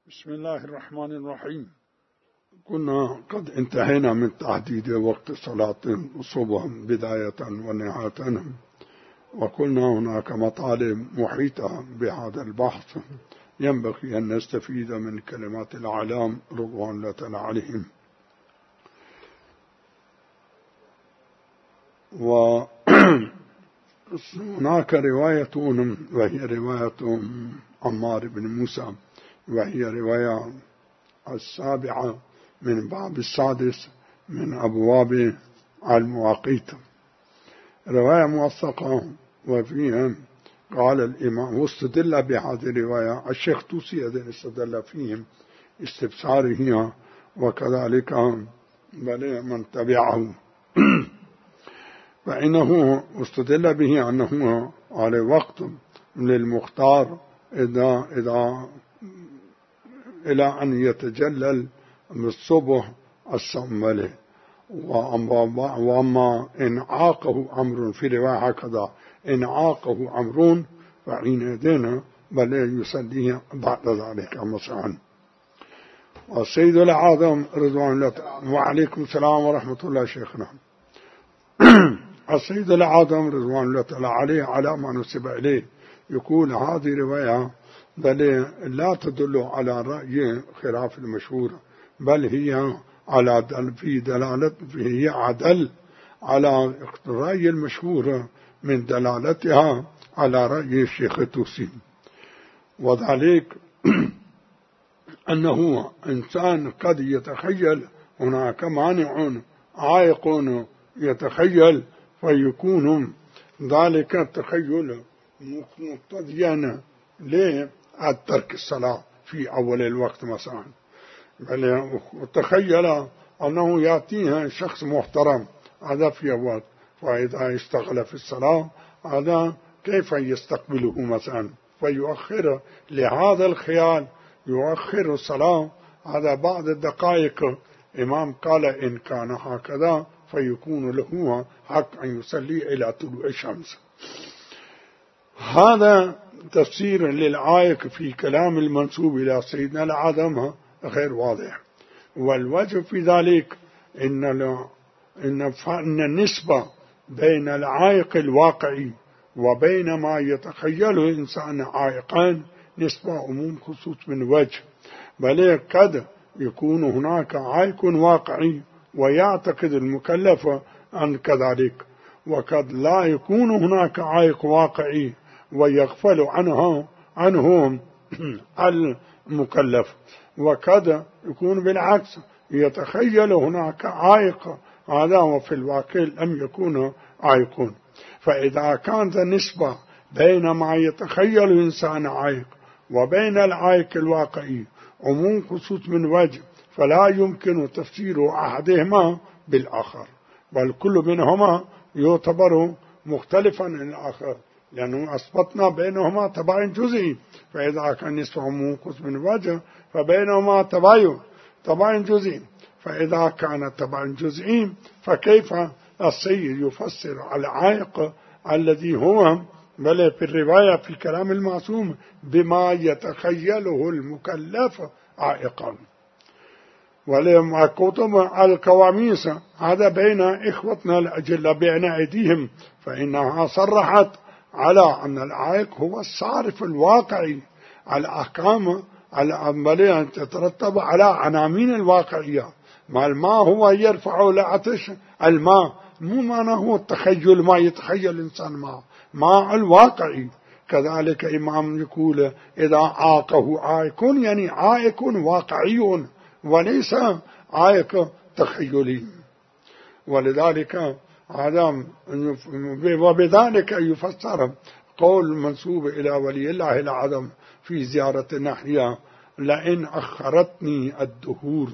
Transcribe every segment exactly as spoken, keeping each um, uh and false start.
بسم الله الرحمن الرحيم. كنا قد انتهينا من تحديد وقت صلاة الصبح بداية ونهاية، وقلنا هناك مطالب محيطة بهذا البحث ينبغي أن نستفيد من كلمات الأعلام رضوان الله تعالى عليهم. وهناك رواية وهي رواية عمار بن موسى، وهي رواية السابعة من باب السادس من أبواب المواقيت، رواية موثقة. وفيها قال الإمام واستدل بهذه الرواية الشيخ توسي أذن استدل فيهم استبصاره، وكذلك بل من تبعه فإنه استدل به أنه على وقت للمختار إذا إذا إلى أن يتجلل بالصبح الصمله، وأما إن عاقه أمر في رواية هكذا إن عاقه أمر فحينئذ بل يصليه بعد ذلك مثلا. والسيد الأعظم رضوان الله وعليكم السلام ورحمة الله شيخنا. السيد الأعظم رضوان الله تعالى عليه على ما نسب إليه يقول هذه رواية بل لا تدل على رأي خلاف المشهور، بل هي على دل في دلالة هي عدل على الرأي المشهور من دلالتها على رأي الشيخ توسي، وذلك أنه إنسان قد يتخيل هناك مانع عائق يتخيل فيكون ذلك التخيل مقتضيا لترك الصلاة في أول الوقت مثلا، بل تخيل أنه يأتيها شخص محترم هذا في وقت، فإذا اشتغل في الصلاة هذا كيف يستقبله مثلا، فيؤخر لهذا الخيال يؤخر الصلاة هذا بعض الدقائق. إمام قال إن كان هكذا فيكون له حق أن يصلي إلى طلوع الشمس. هذا تفسير للعائق في كلام المنسوب إلى سيدنا الأعظم غير واضح، والوجه في ذلك إن إن النسبة بين العائق الواقعي وبين ما يتخيله الإنسان عائقان نسبة عموم خصوص من وجه، بل قد يكون هناك عائق واقعي ويعتقد المكلف عن كذلك، وقد لا يكون هناك عائق واقعي ويغفل عنه عنهم المكلف، وقد يكون بالعكس يتخيل هناك عائق هذا وفي الواقع لم يكون عائق. فإذا كانت النسبة بين ما يتخيل الإنسان عائق وبين العائق الواقعي عموم خصوص من وجه، فلا يمكن تفسير أحدهما بالآخر، بل كل منهما يعتبر مختلفا عن الآخر، لأنه أثبتنا بينهما تباين جزئي، فإذا كان نسبة عموم خصوص من وجه فبينهما تباين تباين جزئي، فإذا كان تباين جزئي فكيف السيد يفسر العائق الذي هو بل في الرواية في الكلام المعصوم بما يتخيله المكلف عائقا. ولما كتب القواميس هذا بين إخوتنا الأجلة بين أيديهم، فإنها صرحت على أن العائق هو الصارف الواقعي على أحكام العملية أن تترتب على عناوين الواقعية. ما الماء هو يرفع العطش، الماء مو معنى هو التخيل ما يتخيل الإنسان ما ما الواقعي. كذلك إمام يقول إذا عاقه عائق يعني عائق واقعي وليس عائق تخيلي، ولذلك هذا وبذلك يفسر قول منسوب إلى ولي الله الأعظم في زيارة الناحية لئن أخرتني الدهور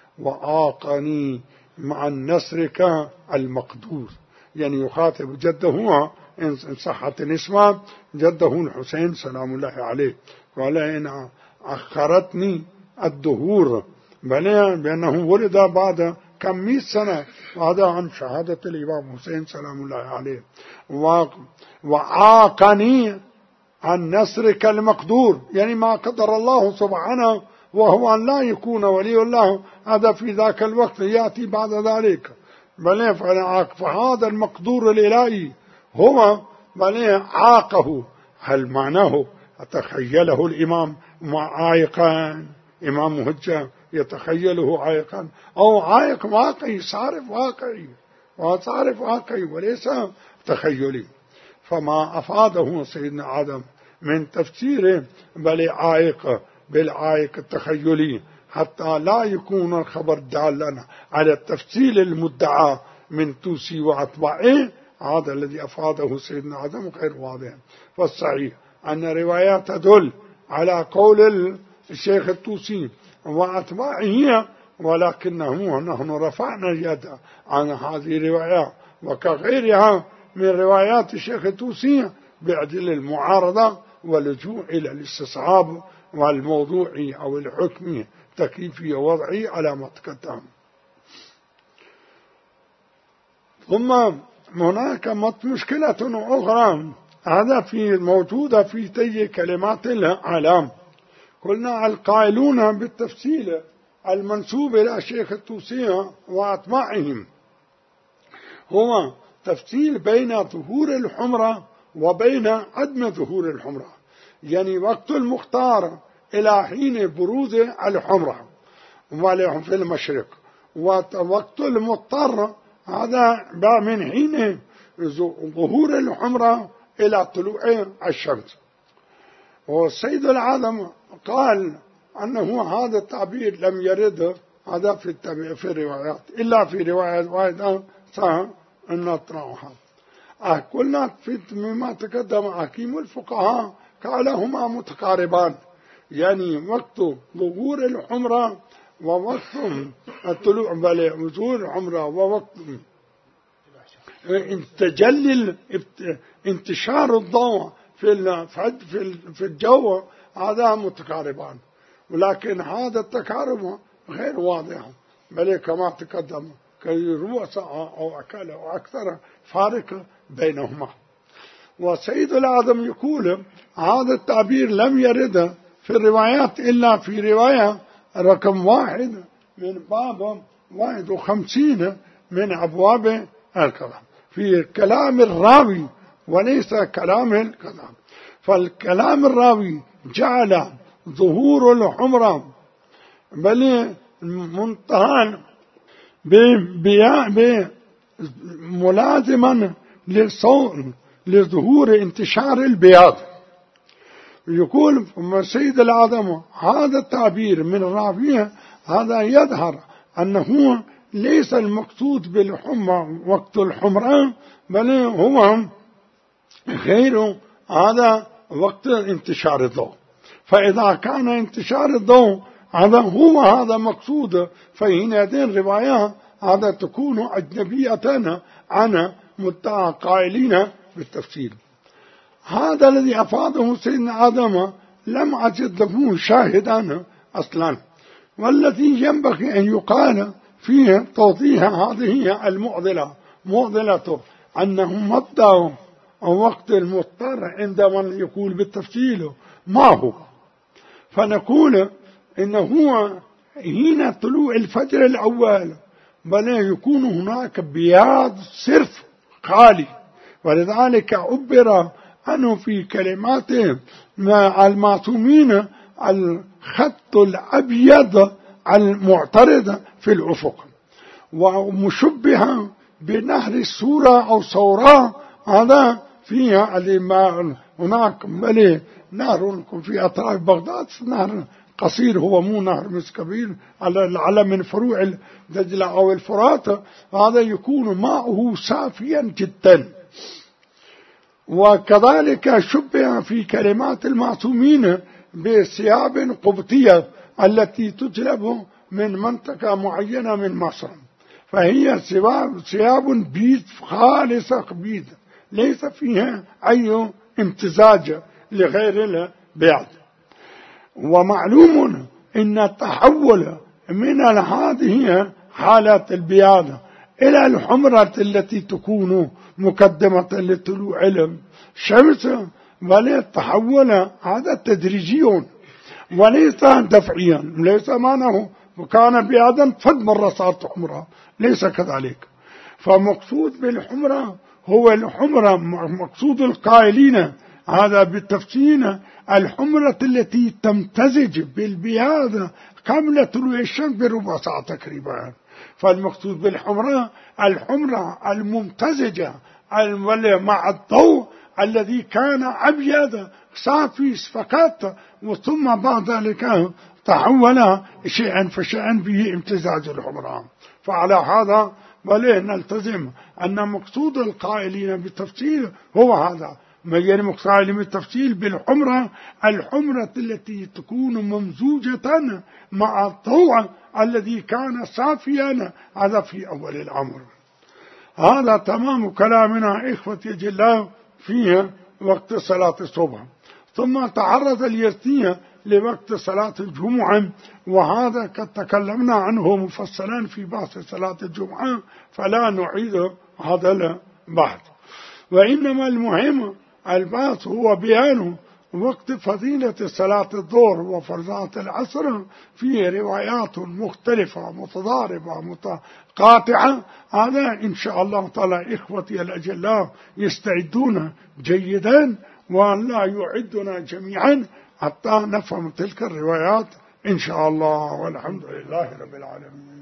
وآقني مع نصرك المقدور، يعني يخاطب جده إن صحت الاسم جده الحسين سلام الله عليه، ولئن أخرتني الدهور بل بأنه ولد بعد كم مئة سنة هذا عن شهادة الإمام حسين سلام الله عليه، وعاقني عن نصرك المقدور يعني ما قدر الله سبحانه وهو أن لا يكون ولي الله هذا في ذاك الوقت يأتي بعد ذلك. بل فهذا المقدور الإلهي هو بل عاقه. هل معناه تخيله الإمام عائقا، إمام هجة يتخيله عائقا، أو عائق واقعي صارف واقعي وصارف واقعي وليس تخيلي. فما أفاده سيدنا آدم من تفسيره بل عائق بالعائق التخيلي، حتى لا يكون الخبر دالا على التفصيل المدعى من توسي وأتباعه. هذا الذي أفاده سيدنا آدم غير واضح. فالصحيح أن روايات تدل على قول الشيخ التوسي وأتباعه، ولكنه نحن رفعنا اليد عن هذه الروايات وكغيرها من روايات الشيخ التوسي بعدل المعارضة واللجوء إلى الاستصحاب والموضوعي أو الحكمي تكييفي ووضعي على ما تقدم. ثم هناك مشكلة أخرى هذا في موجودة في تي كلمات العلام. قلنا القائلون بالتفصيل المنسوب إلى الشيخ التوسي وأتباعهم هو تفصيل بين ظهور الحمرة وبين عدم ظهور الحمرة، يعني وقت المختار إلى حين بروز الحمرة في المشرق، ووقت المضطر هذا من حين ظهور الحمرة إلى طلوع الشمس. والسيد العالم قال أنه هذا التعبير لم يرد هذا في في الروايات إلا في رواية واحدة سنطرحها. قلنا في مما تقدم حكيم الفقهاء قال هما متقاربان، يعني وقت ظهور الحمرة ووقت الطلوع بل ظهور الحمرة ووقت تجلي انتشار الضوء في في الجو هذا متقاربان، ولكن هذا التقارب غير واضح بل كما تقدم كرؤوس أو أكل أو أكثر فارق بينهما. وسيد العظم يقول هذا التعبير لم يرد في الروايات إلا في رواية رقم واحد من باب واحد وخمسين من أبواب الكلام في كلام الراوي وليس كلام الكلام. فالكلام الراوي جعل ظهور الحمرة بل منتهى ملازما لظهور انتشار البياض. يقول سيد العظم هذا التعبير من الراوية هذا يظهر أنه ليس المقصود بالحمى وقت الحمران بل هو غير هذا وقت انتشار الضوء. فإذا كان انتشار الضوء هذا هو هذا مقصود فحينئذ الرواية هذا تكون أجنبية عن مدعى قائلين بالتفسير. هذا الذي أفاده سيدنا آدم لم أجد له شاهدا أصلا، والذي ينبغي أن يقال فيه توضيح هذه المعضلة معضلة أنه مبدأ وقت المضطر عندما يقول بالتفصيل ما هو. فنقول إنه حين طلوع الفجر الأول بل يكون هناك بياض صرف خالي، ولذلك عبر عنه في كلماته مع المعصومين الخط الأبيض المعترض في الأفق، ومشبها بنهر السورة أو صوراء هذا فيها الماء هناك بل نهر في أطراف بغداد نهر قصير هو مو نهر مش كبير على من فروع الدجلة أو الفرات، هذا يكون ماءه صافيا جدا. وكذلك شبه في كلمات المعصومين بثياب قبطية التي تجلب من منطقة معينة من مصر، فهي ثياب بيض خالصة بيض ليس فيها أي امتزاج لغير البياض. ومعلوم أن التحول من هذه حالة البياض إلى الحمرة التي تكون مقدمة لطلوع الشمس بل التحول هذا تدريجي، وليس دفعيا، ليس معناه وكان بيادا فد مرة صارت حمرة، ليس كذلك. فمقصود بالحمرة هو الحمرة، مقصود القائلين هذا بالتفسير الحمرة التي تمتزج بالبياض قبل طلوع الشمس بربع ساعة تقريبا. فالمقصود بالحمرة الحمرة الممتزجة مع الضوء الذي كان أبيض صافي فقط، وثم بعد ذلك تحول شيئا فشيئا به امتزاج الحمرة. فعلى هذا وله نلتزم أن مقصود القائلين بالتفصيل هو هذا، غير مقصود بالتفصيل بالحمرة الحمرة التي تكون ممزوجة مع الضوء الذي كان صافيا، هذا في أول الأمر. هذا تمام كلامنا إخوتي جل فيه وقت صلاة الصبح. ثم تعرض اليرتية لوقت صلاة الجمعة، وهذا قد تكلمنا عنه مفصلا في بحث صلاة الجمعة، فلا نعيد هذا البحث. وإنما المهم البحث هو بيان وقت فضيلة صلاة الظهر وفرضات العصر في روايات مختلفة متضاربة متقاطعة. هذا إن شاء الله تعالى إخوتي الأجلاء يستعدون جيدا، وأن لا يعدنا جميعا حتى نفهم تلك الروايات إن شاء الله. والحمد لله رب العالمين.